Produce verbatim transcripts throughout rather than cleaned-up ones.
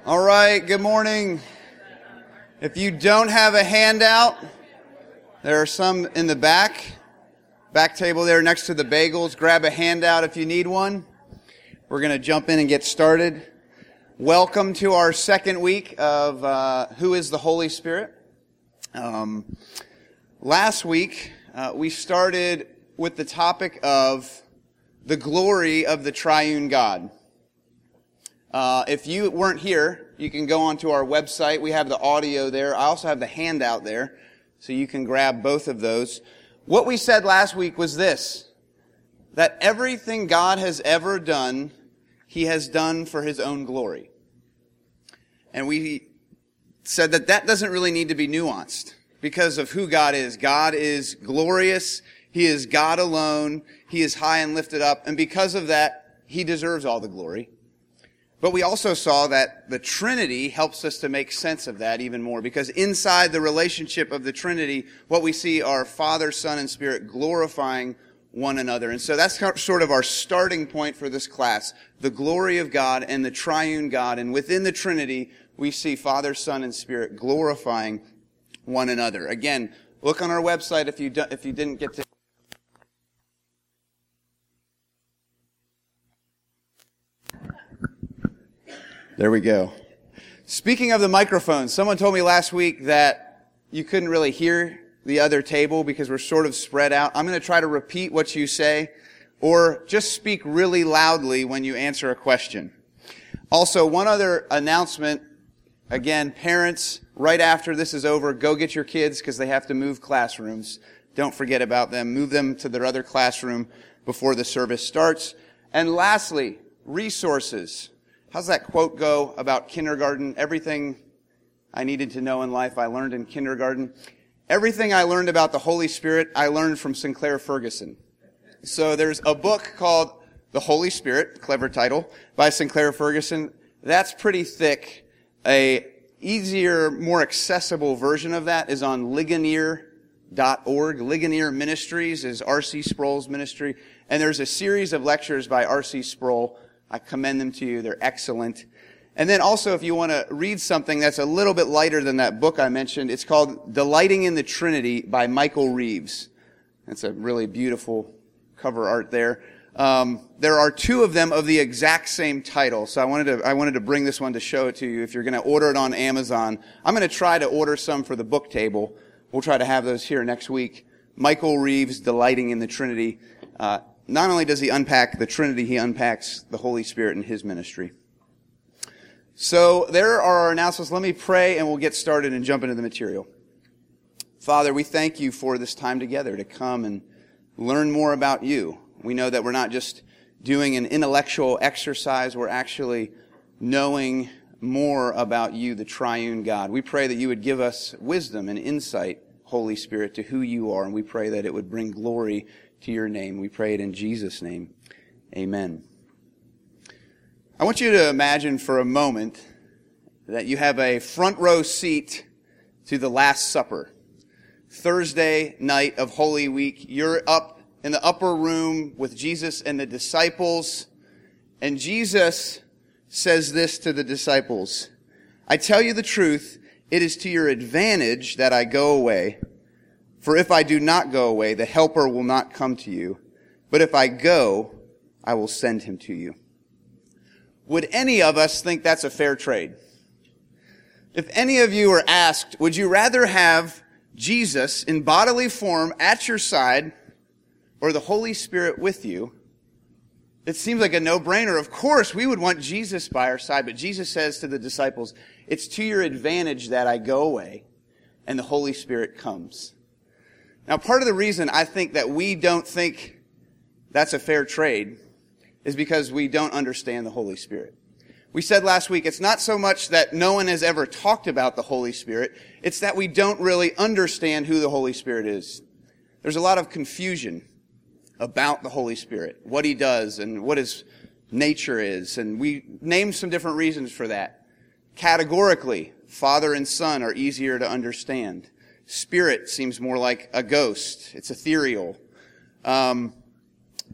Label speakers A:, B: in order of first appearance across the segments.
A: All right, good morning. If you don't have a handout, there are some in the back, back table there next to the bagels. Grab a handout if you need one. We're going to jump in and get started. Welcome to our second week of uh, Who is the Holy Spirit? Um, last week, uh, we started with the topic of the glory of the triune God. Uh, if you weren't here, you can go onto our website. We have the audio there. I also have the handout there, so you can grab both of those. What we said last week was this, that everything God has ever done, He has done for His own glory. And we said that that doesn't really need to be nuanced because of who God is. God is glorious. He is God alone. He is high and lifted up. And because of that, He deserves all the glory. But we also saw that the Trinity helps us to make sense of that even more, because inside the relationship of the Trinity, what we see are Father, Son, and Spirit glorifying one another. And so that's sort of our starting point for this class, the glory of God and the triune God. And within the Trinity, we see Father, Son, and Spirit glorifying one another. Again, look on our website if you do, if you didn't get to. There we go. Speaking of the microphones, someone told me last week that you couldn't really hear the other table because we're sort of spread out. I'm going to try to repeat what you say, or just speak really loudly when you answer a question. Also, one other announcement. Again, parents, right after this is over, go get your kids because they have to move classrooms. Don't forget about them. Move them to their other classroom before the service starts. And lastly, resources. How's that quote go about kindergarten? Everything I needed to know in life I learned in kindergarten. Everything I learned about the Holy Spirit, I learned from Sinclair Ferguson. So there's a book called The Holy Spirit, clever title, by Sinclair Ferguson. That's pretty thick. A easier, more accessible version of that is on Ligonier dot org. Ligonier Ministries is R C Sproul's ministry. And there's a series of lectures by R C Sproul. I commend them to you. They're excellent. And then also, if you want to read something that's a little bit lighter than that book I mentioned, it's called Delighting in the Trinity by Michael Reeves. That's a really beautiful cover art there. Um, there are two of them of the exact same title, so I wanted to I wanted to bring this one to show it to you. If you're going to order it on Amazon, I'm going to try to order some for the book table. We'll try to have those here next week. Michael Reeves, Delighting in the Trinity. Uh, Not only does he unpack the Trinity, he unpacks the Holy Spirit in his ministry. So there are our announcements. Let me pray and we'll get started and jump into the material. Father, we thank you for this time together to come and learn more about you. We know that we're not just doing an intellectual exercise. We're actually knowing more about you, the triune God. We pray that you would give us wisdom and insight, Holy Spirit, to who you are. And we pray that it would bring glory to your name. We pray it in Jesus' name. Amen. I want you to imagine for a moment that you have a front row seat to the Last Supper. Thursday night of Holy Week, you're up in the upper room with Jesus and the disciples, and Jesus says this to the disciples, "I tell you the truth, it is to your advantage that I go away. For if I do not go away, the Helper will not come to you. But if I go, I will send him to you." Would any of us think that's a fair trade? If any of you are asked, would you rather have Jesus in bodily form at your side or the Holy Spirit with you? It seems like a no-brainer. Of course, we would want Jesus by our side. But Jesus says to the disciples, it's to your advantage that I go away and the Holy Spirit comes. Now, part of the reason I think that we don't think that's a fair trade is because we don't understand the Holy Spirit. We said last week, it's not so much that no one has ever talked about the Holy Spirit, it's that we don't really understand who the Holy Spirit is. There's a lot of confusion about the Holy Spirit, what he does and what his nature is, and we named some different reasons for that. Categorically, Father and Son are easier to understand. Spirit seems more like a ghost. It's ethereal. Um,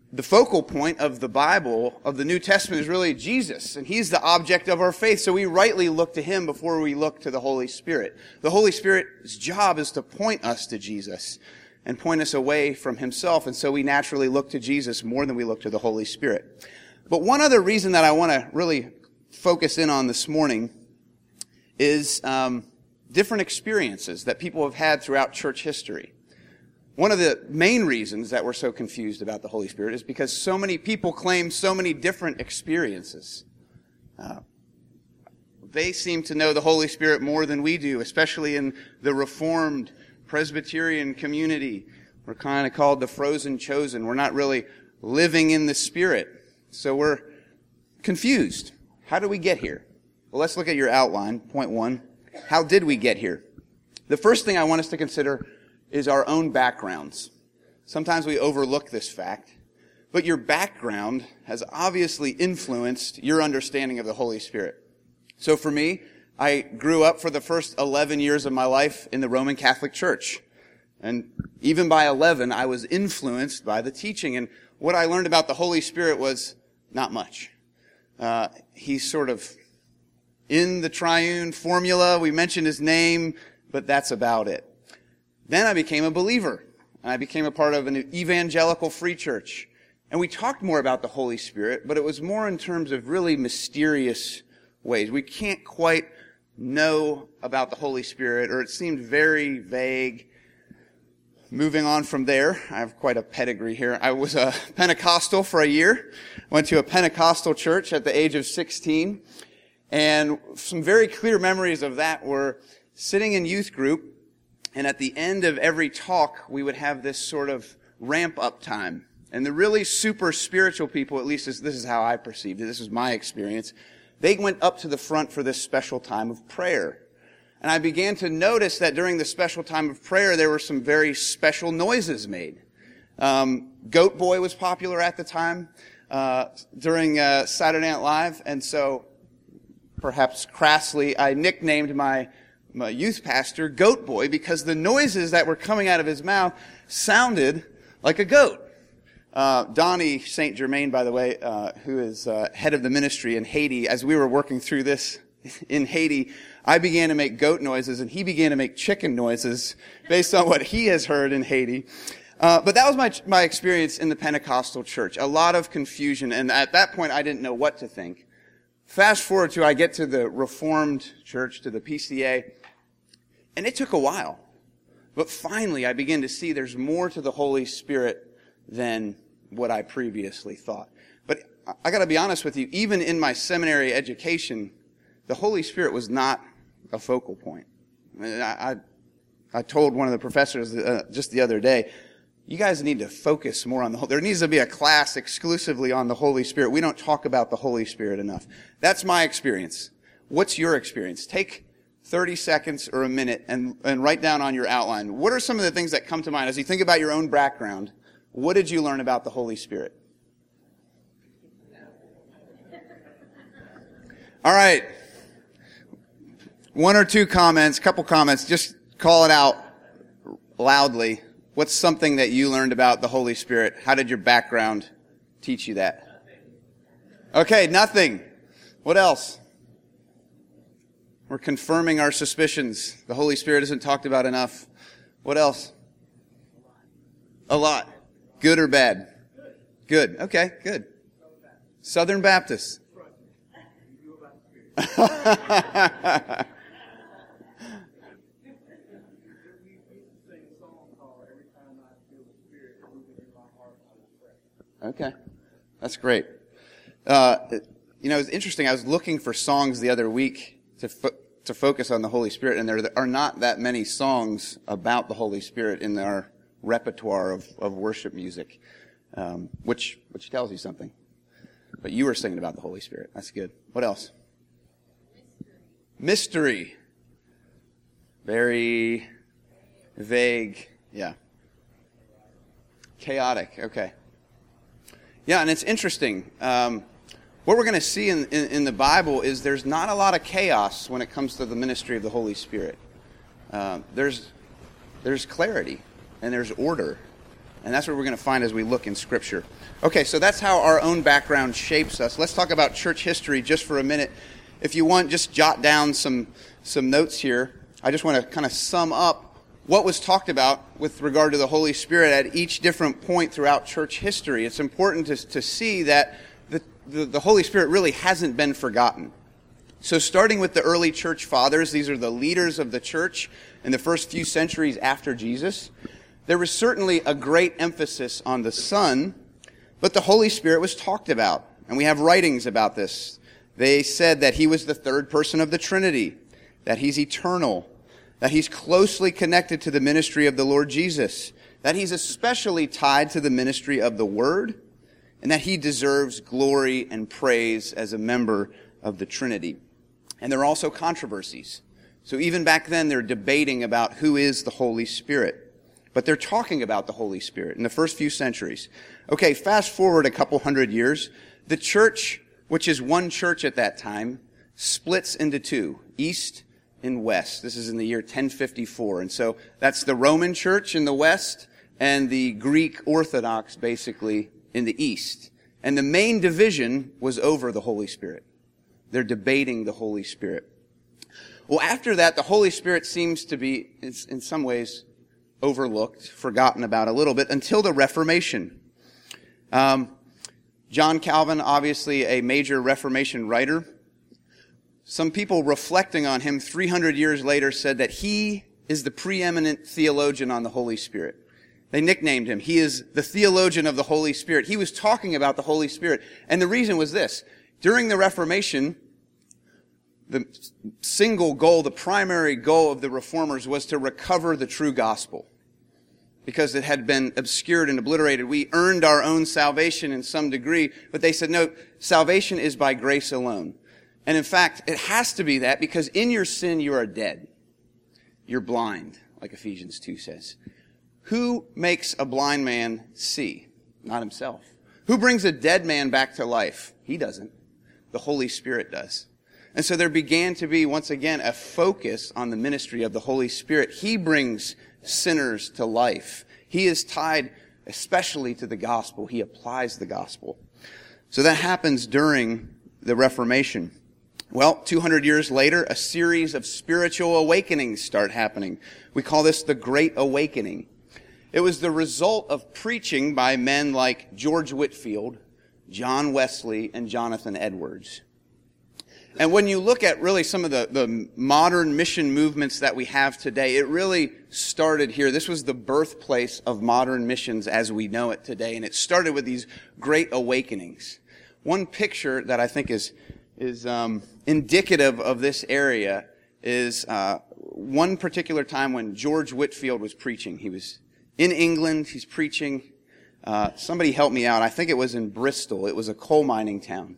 A: the focal point of the Bible, of the New Testament, is really Jesus, and he's the object of our faith, so we rightly look to him before we look to the Holy Spirit. The Holy Spirit's job is to point us to Jesus and point us away from himself, and so we naturally look to Jesus more than we look to the Holy Spirit. But one other reason that I want to really focus in on this morning is um, different experiences that people have had throughout church history. One of the main reasons that we're so confused about the Holy Spirit is because so many people claim so many different experiences. Uh, they seem to know the Holy Spirit more than we do, especially in the Reformed Presbyterian community. We're kind of called the frozen chosen. We're not really living in the Spirit. So we're confused. How do we get here? Well, let's look at your outline. Point one. How did we get here? The first thing I want us to consider is our own backgrounds. Sometimes we overlook this fact, but your background has obviously influenced your understanding of the Holy Spirit. So for me, I grew up for the first eleven years of my life in the Roman Catholic Church. And even by eleven, I was influenced by the teaching. And what I learned about the Holy Spirit was not much. Uh, he's sort of in the triune formula. We mentioned his name, but that's about it. Then I became a believer, and I became a part of an evangelical free church. And we talked more about the Holy Spirit, but it was more in terms of really mysterious ways. We can't quite know about the Holy Spirit, or it seemed very vague. Moving on from there, I have quite a pedigree here. I was a Pentecostal for a year. Went to a Pentecostal church at the age of sixteen. And some very clear memories of that were sitting in youth group, and at the end of every talk, we would have this sort of ramp-up time. And the really super spiritual people, at least this, this is how I perceived it, this is my experience, they went up to the front for this special time of prayer. And I began to notice that during the special time of prayer, there were some very special noises made. Um, Goat Boy was popular at the time uh, during uh, Saturday Night Live, and so perhaps crassly, I nicknamed my my youth pastor Goat Boy because the noises that were coming out of his mouth sounded like a goat. Uh, Donnie Saint Germain, by the way, uh, who is uh, head of the ministry in Haiti, as we were working through this in Haiti, I began to make goat noises and he began to make chicken noises based on what he has heard in Haiti. Uh, but that was my my experience in the Pentecostal church. A lot of confusion, and at that point I didn't know what to think. Fast forward to I get to the Reformed church, to the P C A, and it took a while. But finally I began to see there's more to the Holy Spirit than what I previously thought. But I got to be honest with you, even in my seminary education, the Holy Spirit was not a focal point. I, I, I told one of the professors uh, just the other day, you guys need to focus more on the Holy. There needs to be a class exclusively on the Holy Spirit. We don't talk about the Holy Spirit enough. That's my experience. What's your experience? Take thirty seconds or a minute and, and write down on your outline. What are some of the things that come to mind as you think about your own background? What did you learn about the Holy Spirit? All right. One or two comments, couple comments. Just call it out loudly. What's something that you learned about the Holy Spirit? How did your background teach you that? Okay, nothing. What else? We're confirming our suspicions. The Holy Spirit isn't talked about enough. What else? A lot. Good or bad? Good. Okay, good. Southern Baptist. Okay, that's great. Uh, you know, it's interesting. I was looking for songs the other week to fo- to focus on the Holy Spirit, and there are not that many songs about the Holy Spirit in our repertoire of, of worship music, um, which which tells you something. But you were singing about the Holy Spirit. That's good. What else? Mystery. Mystery. Very vague. Yeah. Chaotic. Okay. Yeah, and it's interesting. Um, what we're going to see in, in, in the Bible is there's not a lot of chaos when it comes to the ministry of the Holy Spirit. Um, there's there's clarity and there's order, and that's what we're going to find as we look in Scripture. Okay, so that's how our own background shapes us. Let's talk about church history just for a minute. If you want, just jot down some some notes here. I just want to kind of sum up what was talked about with regard to the Holy Spirit at each different point throughout church history. It's important to, to see that the, the, the Holy Spirit really hasn't been forgotten. So starting with the early church fathers, these are the leaders of the church in the first few centuries after Jesus. There was certainly a great emphasis on the Son, but the Holy Spirit was talked about, and we have writings about this. They said that he was the third person of the Trinity, that he's eternal, that he's closely connected to the ministry of the Lord Jesus, that he's especially tied to the ministry of the Word, and that he deserves glory and praise as a member of the Trinity. And there are also controversies. So even back then, they're debating about who is the Holy Spirit. But they're talking about the Holy Spirit in the first few centuries. Okay, fast forward a couple hundred years. The church, which is one church at that time, splits into two, East and West. This is in the year ten fifty-four. And so that's the Roman Church in the West and the Greek Orthodox, basically, in the East. And the main division was over the Holy Spirit. They're debating the Holy Spirit. Well, after that, the Holy Spirit seems to be, in some ways, overlooked, forgotten about a little bit, until the Reformation. Um, John Calvin, obviously a major Reformation writer. Some people reflecting on him three hundred years later said that he is the preeminent theologian on the Holy Spirit. They nicknamed him. He is the theologian of the Holy Spirit. He was talking about the Holy Spirit. And the reason was this. During the Reformation, the single goal, the primary goal of the reformers was to recover the true gospel, because it had been obscured and obliterated. We earned our own salvation in some degree, but they said, no, salvation is by grace alone. And in fact, it has to be that, because in your sin you are dead. You're blind, like Ephesians two says. Who makes a blind man see? Not himself. Who brings a dead man back to life? He doesn't. The Holy Spirit does. And so there began to be, once again, a focus on the ministry of the Holy Spirit. He brings sinners to life. He is tied especially to the gospel. He applies the gospel. So that happens during the Reformation. Well, two hundred years later, a series of spiritual awakenings start happening. We call this the Great Awakening. It was the result of preaching by men like George Whitefield, John Wesley, and Jonathan Edwards. And when you look at really some of the, the modern mission movements that we have today, it really started here. This was the birthplace of modern missions as we know it today. And it started with these great awakenings. One picture that I think is, is um, indicative of this area is uh, one particular time when George Whitefield was preaching. He was in England. He's preaching. Uh, somebody help me out. I think it was in Bristol. It was a coal mining town.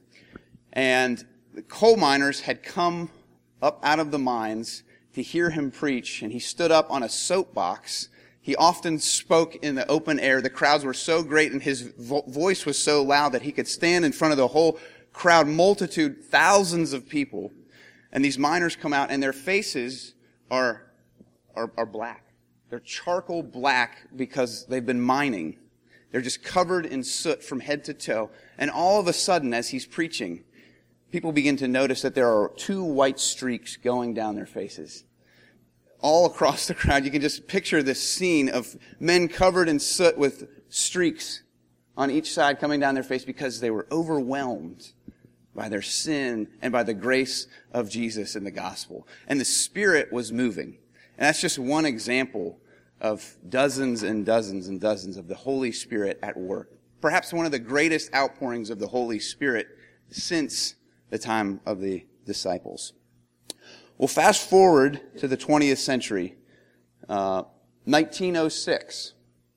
A: And the coal miners had come up out of the mines to hear him preach, and he stood up on a soapbox. He often spoke in the open air. The crowds were so great, and his vo- voice was so loud that he could stand in front of the whole crowd, multitude, thousands of people. And these miners come out, and their faces are, are, are black. They're charcoal black because they've been mining. They're just covered in soot from head to toe. And all of a sudden, as he's preaching, people begin to notice that there are two white streaks going down their faces. All across the crowd, you can just picture this scene of men covered in soot with streaks on each side coming down their face because they were overwhelmed by their sin and by the grace of Jesus and the gospel. And the Spirit was moving. And that's just one example of dozens and dozens and dozens of the Holy Spirit at work. Perhaps one of the greatest outpourings of the Holy Spirit since the time of the disciples. Well, fast forward to the twentieth century. Uh, nineteen oh six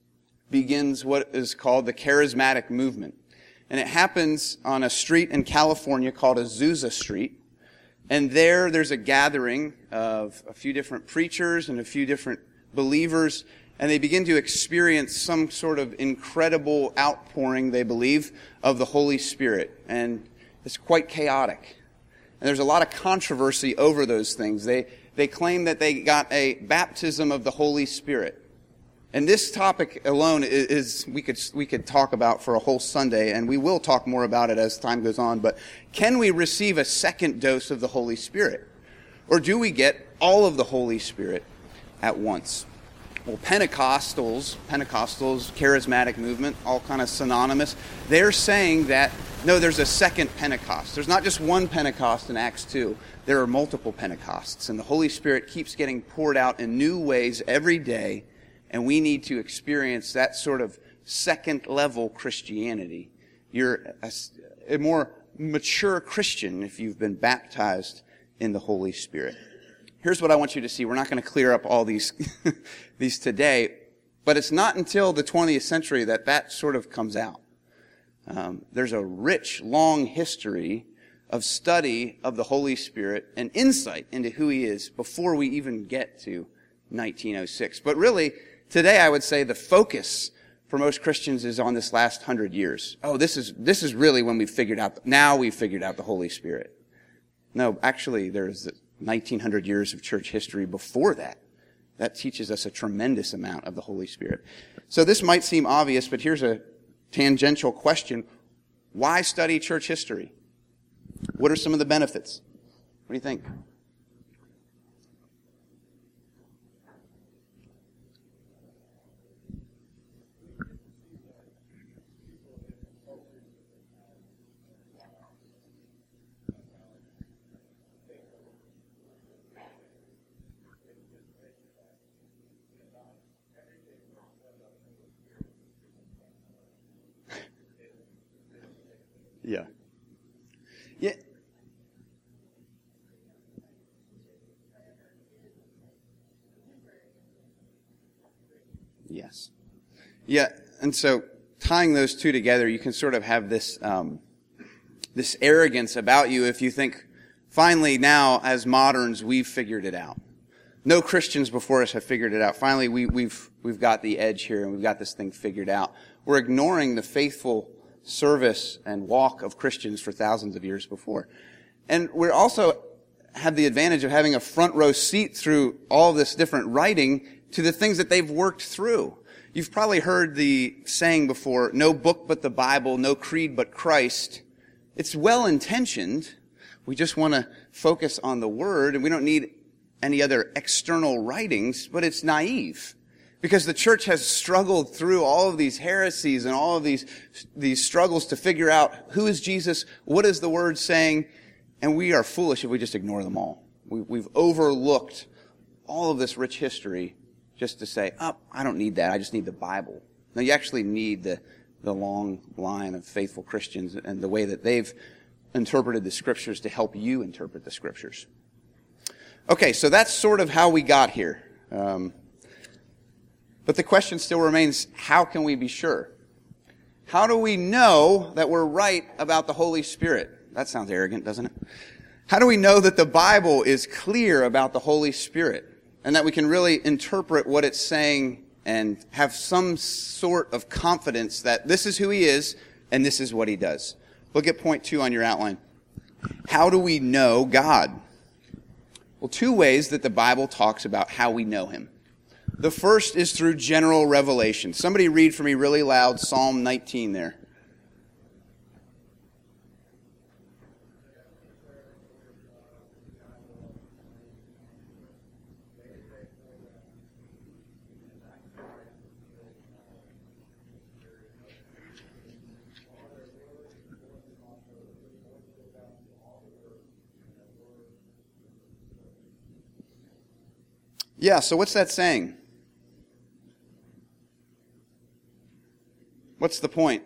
A: begins what is called the Charismatic Movement. And it happens on a street in California called Azusa Street. And there, there's a gathering of a few different preachers and a few different believers, and they begin to experience some sort of incredible outpouring, they believe, of the Holy Spirit. And it's quite chaotic. And there's a lot of controversy over those things. They they claim that they got a baptism of the Holy Spirit. And this topic alone is, is we could we could talk about for a whole Sunday, and we will talk more about it as time goes on. But can we receive a second dose of the Holy Spirit? Or do we get all of the Holy Spirit at once? Well, Pentecostals, Pentecostals, charismatic movement, all kind of synonymous. They're saying that, no, there's a second Pentecost. There's not just one Pentecost in Acts two. There are multiple Pentecosts, and the Holy Spirit keeps getting poured out in new ways every day, and we need to experience that sort of second-level Christianity. You're a, a more mature Christian if you've been baptized in the Holy Spirit. Here's what I want you to see. We're not going to clear up all these these today, but it's not until the twentieth century that that sort of comes out. Um, there's a rich, long history of study of the Holy Spirit and insight into who He is before we even get to nineteen oh six. But really, today I would say the focus for most Christians is on this last hundred years. Oh, this is this is really when we've figured out, now we've figured out the Holy Spirit. No, actually, there's nineteen hundred years of church history before that. That teaches us a tremendous amount of the Holy Spirit. So this might seem obvious, but here's a tangential question. Why study church history? What are some of the benefits? What do you think? Yeah. Yeah. Yes. Yeah, and so tying those two together, you can sort of have this um, this arrogance about you if you think, finally now, as moderns, we've figured it out. No Christians before us have figured it out. Finally, we, we've we've got the edge here, and we've got this thing figured out. We're ignoring the faithful service and walk of Christians for thousands of years before. And we also have the advantage of having a front row seat through all this different writing to the things that they've worked through. You've probably heard the saying before, no book but the Bible, no creed but Christ. It's well-intentioned. We just want to focus on the Word, and we don't need any other external writings, but it's naive. Because the church has struggled through all of these heresies and all of these, these struggles to figure out who is Jesus, what is the Word saying, and we are foolish if we just ignore them all. We, we've overlooked all of this rich history just to say, oh, I don't need that, I just need the Bible. No, you actually need the, the long line of faithful Christians and the way that they've interpreted the Scriptures to help you interpret the Scriptures. Okay, so that's sort of how we got here. Um, But the question still remains, how can we be sure? How do we know that we're right about the Holy Spirit? That sounds arrogant, doesn't it? How do we know that the Bible is clear about the Holy Spirit and that we can really interpret what it's saying and have some sort of confidence that this is who He is and this is what He does? Look at point two on your outline. How do we know God? Well, two ways that the Bible talks about how we know Him. The first is through general revelation. Somebody read for me really loud Psalm nineteen there. Yeah, so what's that saying? What's the point?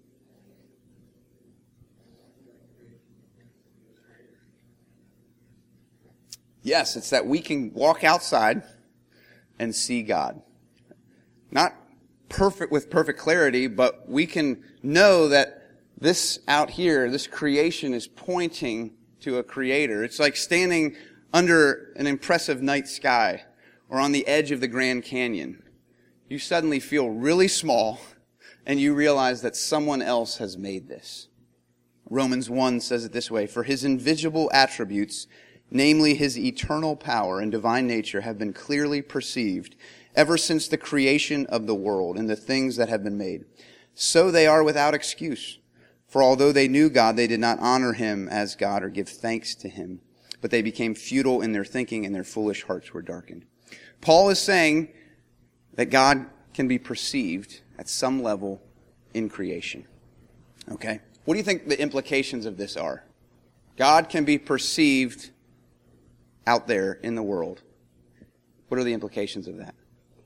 A: Yes, it's that we can walk outside and see God. Not perfect with perfect clarity, but we can know that this out here, this creation is pointing to a creator. It's like standing under an impressive night sky or on the edge of the Grand Canyon. You suddenly feel really small and you realize that someone else has made this. Romans one says it this way, for His invisible attributes, namely His eternal power and divine nature, have been clearly perceived ever since the creation of the world and the things that have been made. So they are without excuse. For although they knew God, they did not honor him as God or give thanks to him. But they became futile in their thinking, and their foolish hearts were darkened. Paul is saying that God can be perceived at some level in creation. Okay? What do you think the implications of this are? God can be perceived out there in the world. What are the implications of that?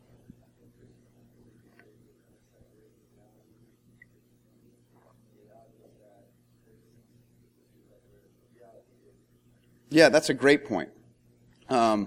A: Yeah, that's a great point. Um,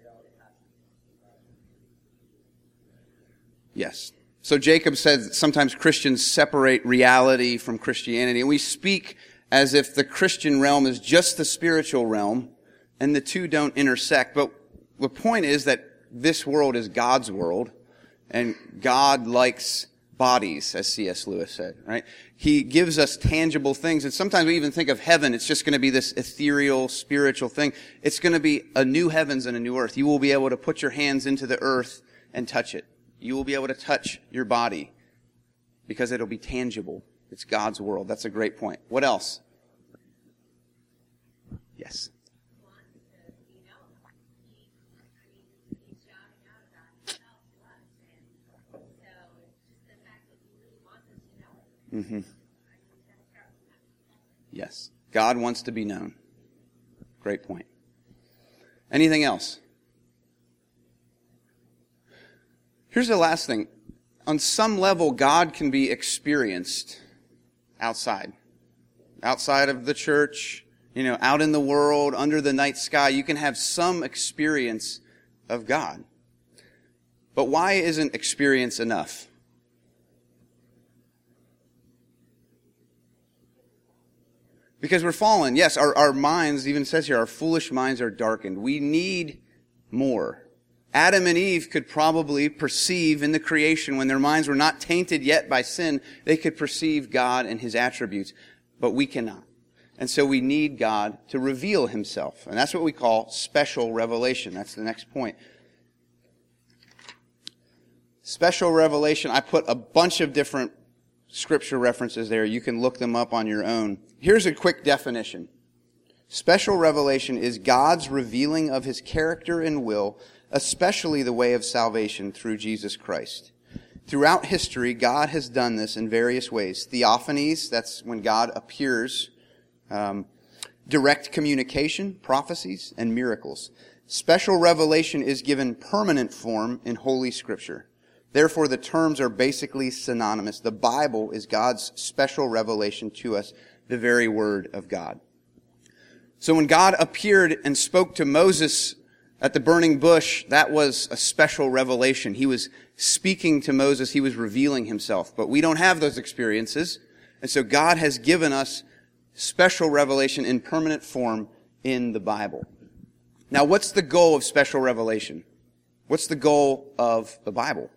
A: yes. So Jacob says sometimes Christians separate reality from Christianity, and we speak as if the Christian realm is just the spiritual realm, and the two don't intersect. But the point is that this world is God's world, and God likes bodies, as C S Lewis said, right? He gives us tangible things, and sometimes we even think of heaven, it's just going to be this ethereal, spiritual thing. It's going to be a new heavens and a new earth. You will be able to put your hands into the earth and touch it. You will be able to touch your body because it'll be tangible. It's God's world. That's a great point. What else? Yes. Mm-hmm. Yes. God wants to be known. Great point. Anything else? Here's the last thing. On some level, God can be experienced outside. Outside of the church, you know, out in the world, under the night sky, you can have some experience of God. But why isn't experience enough? Because we're fallen. Yes, our, our minds, even says here, our foolish minds are darkened. We need more. Adam and Eve could probably perceive in the creation, when their minds were not tainted yet by sin, they could perceive God and his attributes. But we cannot. And so we need God to reveal himself. And that's what we call special revelation. That's the next point. Special revelation, I put a bunch of different scripture references there. You can look them up on your own. Here's a quick definition. Special revelation is God's revealing of his character and will, especially the way of salvation through Jesus Christ. Throughout history, God has done this in various ways. Theophanies, that's when God appears. Um, direct communication, prophecies, and miracles. Special revelation is given permanent form in Holy Scripture. Therefore, the terms are basically synonymous. The Bible is God's special revelation to us, the very Word of God. So when God appeared and spoke to Moses at the burning bush, that was a special revelation. He was speaking to Moses. He was revealing himself. But we don't have those experiences. And so God has given us special revelation in permanent form in the Bible. Now, what's the goal of special revelation? What's the goal of the Bible?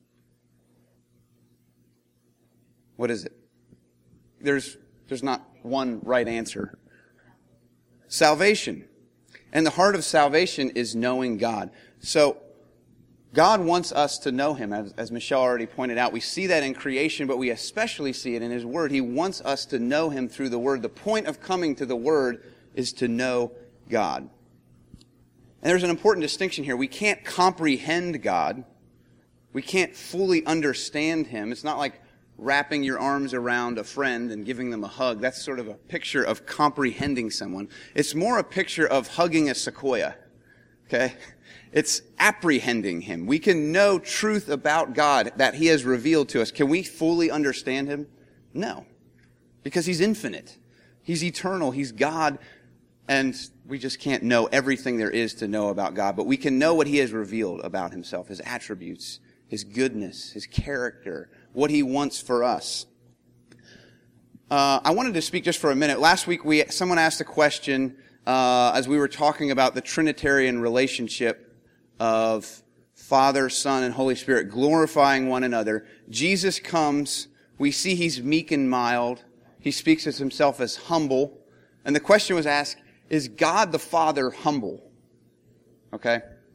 A: What is it? There's, there's not one right answer. Salvation. And the heart of salvation is knowing God. So, God wants us to know him, as, as Michelle already pointed out. We see that in creation, but we especially see it in his word. He wants us to know him through the word. The point of coming to the word is to know God. And there's an important distinction here. We can't comprehend God. We can't fully understand him. It's not like wrapping your arms around a friend and giving them a hug. That's sort of a picture of comprehending someone. It's more a picture of hugging a sequoia. Okay? It's apprehending him. We can know truth about God that he has revealed to us. Can we fully understand him? No. Because he's infinite. He's eternal. He's God. And we just can't know everything there is to know about God. But we can know what he has revealed about himself, his attributes, his goodness, his character, what he wants for us. Uh, I wanted to speak just for a minute. Last week, we someone asked a question uh, as we were talking about the Trinitarian relationship of Father, Son, and Holy Spirit glorifying one another. Jesus comes. We see he's meek and mild. He speaks of himself as humble. And the question was asked, is God the Father humble? Okay?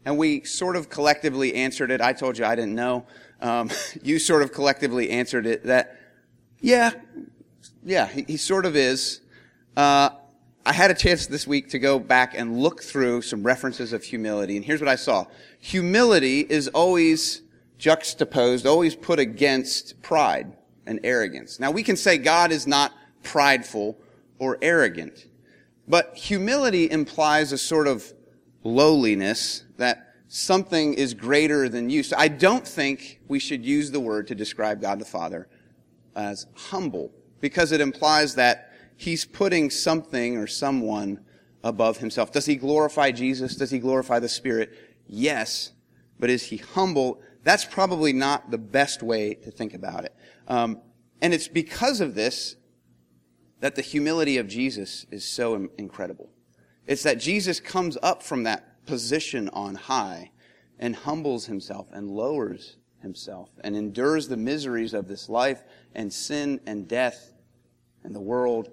A: And we sort of collectively answered it. I told you I didn't know. Um, you sort of collectively answered it that, yeah, yeah, he, he sort of is. Uh, I had a chance this week to go back and look through some references of humility, and here's what I saw. Humility is always juxtaposed, always put against pride and arrogance. Now, we can say God is not prideful or arrogant, but humility implies a sort of lowliness, that something is greater than you. So I don't think we should use the word to describe God the Father as humble, because it implies that he's putting something or someone above himself. Does he glorify Jesus? Does he glorify the Spirit? Yes. But is he humble? That's probably not the best way to think about it. Um, and it's because of this that the humility of Jesus is so incredible. It's that Jesus comes up from that position on high and humbles himself and lowers himself and endures the miseries of this life and sin and death and the world,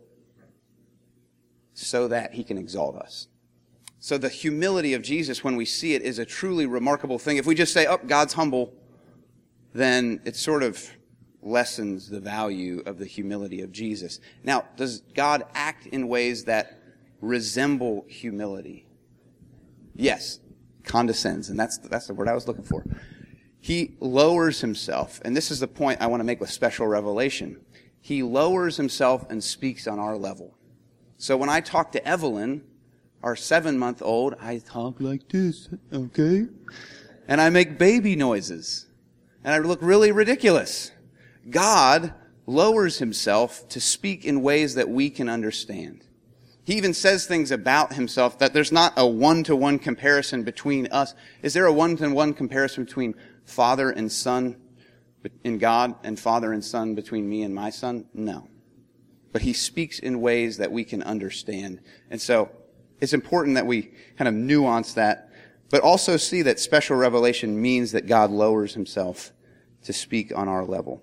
A: so that he can exalt us. So the humility of Jesus, when we see it, is a truly remarkable thing. If we just say, oh, God's humble, then it sort of lessens the value of the humility of Jesus. Now, does God act in ways that resemble humility? Yes, condescends, and that's, that's the word I was looking for. He lowers himself, and this is the point I want to make with special revelation. He lowers himself and speaks on our level. So when I talk to Evelyn, our seven-month-old, I talk like this, okay? And I make baby noises. And I look really ridiculous. God lowers himself to speak in ways that we can understand. He even says things about himself that there's not a one-to-one comparison between us. Is there a one-to-one comparison between Father and Son in God and Father and Son between me and my son? No. But he speaks in ways that we can understand. And so it's important that we kind of nuance that, but also see that special revelation means that God lowers himself to speak on our level.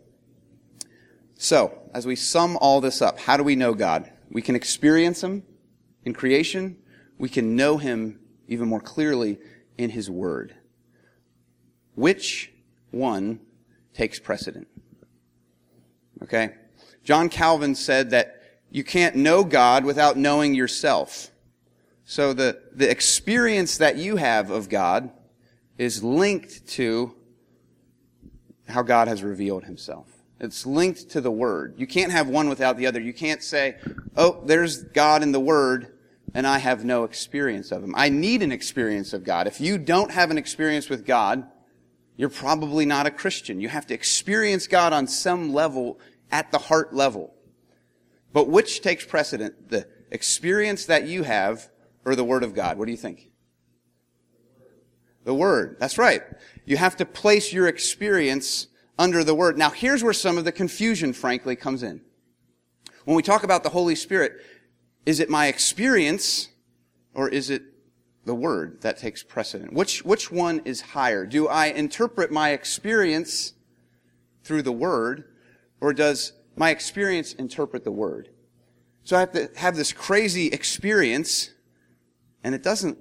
A: So, as we sum all this up, how do we know God? We can experience him in creation. We can know him even more clearly in his word. Which one takes precedent? Okay? John Calvin said that you can't know God without knowing yourself. So the, the experience that you have of God is linked to how God has revealed himself. It's linked to the Word. You can't have one without the other. You can't say, oh, there's God in the Word, and I have no experience of him. I need an experience of God. If you don't have an experience with God, you're probably not a Christian. You have to experience God on some level, at the heart level. But which takes precedent? The experience that you have or the Word of God? What do you think? The Word. That's right. You have to place your experience under the Word. Now, here's where some of the confusion, frankly, comes in. When we talk about the Holy Spirit, is it my experience or is it the Word that takes precedent? Which, which one is higher? Do I interpret my experience through the Word, or does my experience interpret the Word? So I have to have this crazy experience, and it doesn't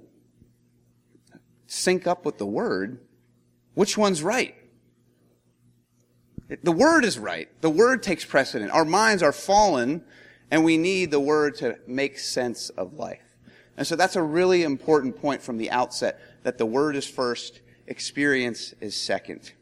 A: sync up with the Word. Which one's right? The Word is right. The Word takes precedent. Our minds are fallen, and we need the Word to make sense of life. And so that's a really important point from the outset, that the Word is first, experience is second.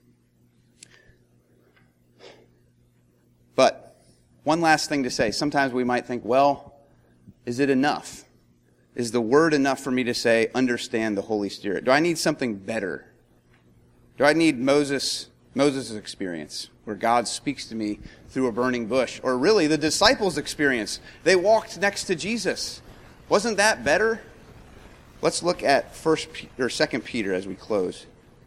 A: But one last thing to say. Sometimes we might think, well, is it enough? Is the Word enough for me to say, understand the Holy Spirit? Do I need something better? Do I need Moses, Moses' experience, where God speaks to me through a burning bush? Or really, the disciples' experience. They walked next to Jesus. Wasn't that better? Let's look at First or Second Peter as we close.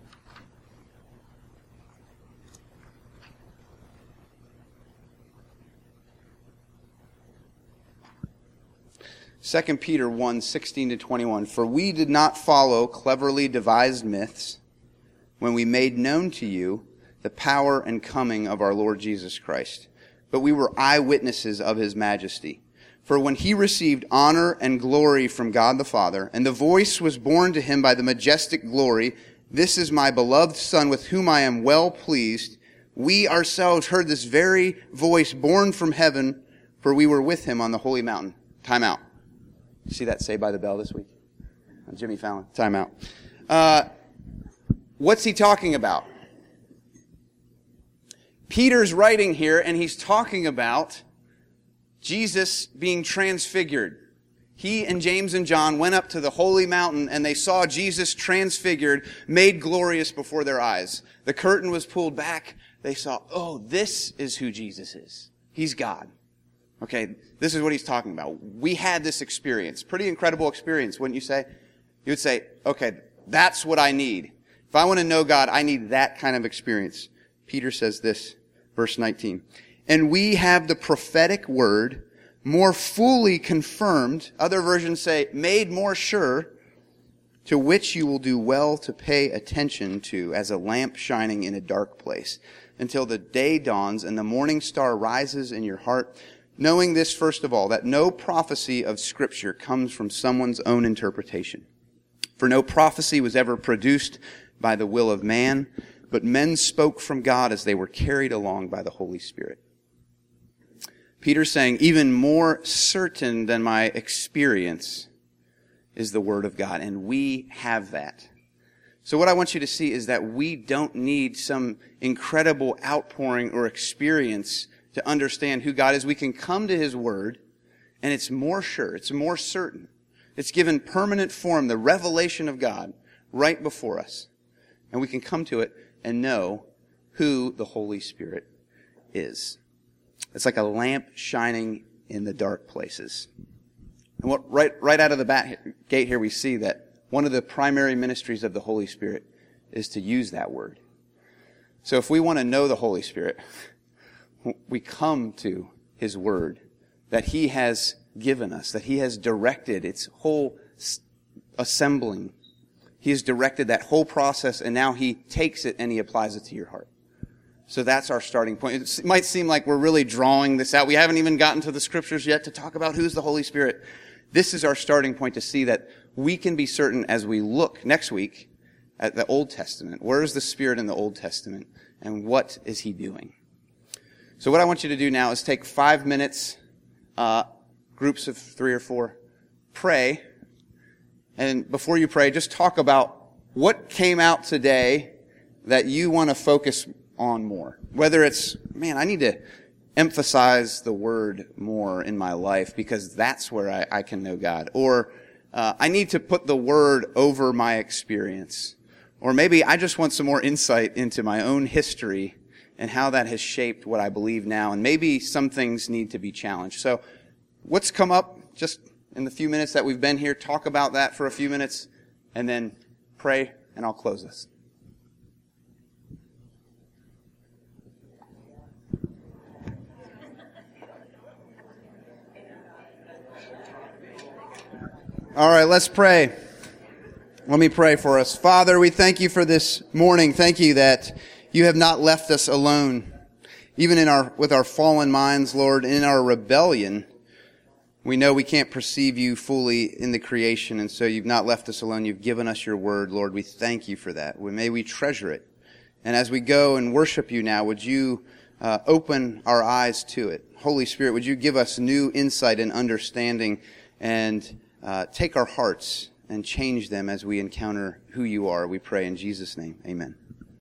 A: Second Peter one, sixteen to twenty-one. For we did not follow cleverly devised myths when we made known to you the power and coming of our Lord Jesus Christ, but we were eyewitnesses of his majesty. For when he received honor and glory from God the Father, and the voice was borne to him by the majestic glory, "This is my beloved Son, with whom I am well pleased," we ourselves heard this very voice borne from heaven, for we were with him on the holy mountain. Time out. You see that Saved by the Bell this week? Jimmy Fallon. Time out. Uh, what's he talking about? Peter's writing here, and he's talking about Jesus being transfigured. He and James and John went up to the holy mountain and they saw Jesus transfigured, made glorious before their eyes. The curtain was pulled back. They saw, oh, this is who Jesus is. He's God. Okay, this is what he's talking about. We had this experience. Pretty incredible experience, wouldn't you say? You would say, okay, that's what I need. If I want to know God, I need that kind of experience. Peter says this, verse nineteen. "And we have the prophetic word more fully confirmed," other versions say, made more sure, "to which you will do well to pay attention to as a lamp shining in a dark place, until the day dawns and the morning star rises in your heart, knowing this first of all, that no prophecy of Scripture comes from someone's own interpretation. For no prophecy was ever produced by the will of man, but men spoke from God as they were carried along by the Holy Spirit." Peter's saying, even more certain than my experience is the Word of God, and we have that. So what I want you to see is that we don't need some incredible outpouring or experience to understand who God is. We can come to His Word, and it's more sure, it's more certain. It's given permanent form, the revelation of God, right before us. And we can come to it and know who the Holy Spirit is. It's like a lamp shining in the dark places. And what right right out of the bat, gate here, we see that one of the primary ministries of the Holy Spirit is to use that word. So if we want to know the Holy Spirit, we come to His Word that He has given us, that He has directed its whole assembling. He has directed that whole process, and now He takes it and He applies it to your heart. So that's our starting point. It might seem like we're really drawing this out. We haven't even gotten to the Scriptures yet to talk about who's the Holy Spirit. This is our starting point to see that we can be certain as we look next week at the Old Testament. Where is the Spirit in the Old Testament, and what is He doing? So what I want you to do now is take five minutes, uh, groups of three or four, pray. And before you pray, just talk about what came out today that you want to focus on more. Whether it's, man, I need to emphasize the Word more in my life because that's where I, I can know God. Or uh, I need to put the Word over my experience. Or maybe I just want some more insight into my own history and how that has shaped what I believe now. And maybe some things need to be challenged. So what's come up just in the few minutes that we've been here, talk about that for a few minutes, and then pray, and I'll close this. All right, let's pray. Let me pray for us. Father, we thank You for this morning. Thank You that You have not left us alone. Even in our with our fallen minds, Lord, in our rebellion, we know we can't perceive You fully in the creation, and so You've not left us alone. You've given us Your Word, Lord. We thank You for that. May we treasure it. And as we go and worship You now, would You uh, open our eyes to it? Holy Spirit, would You give us new insight and understanding, and uh, take our hearts and change them as we encounter who You are. We pray in Jesus' name. Amen.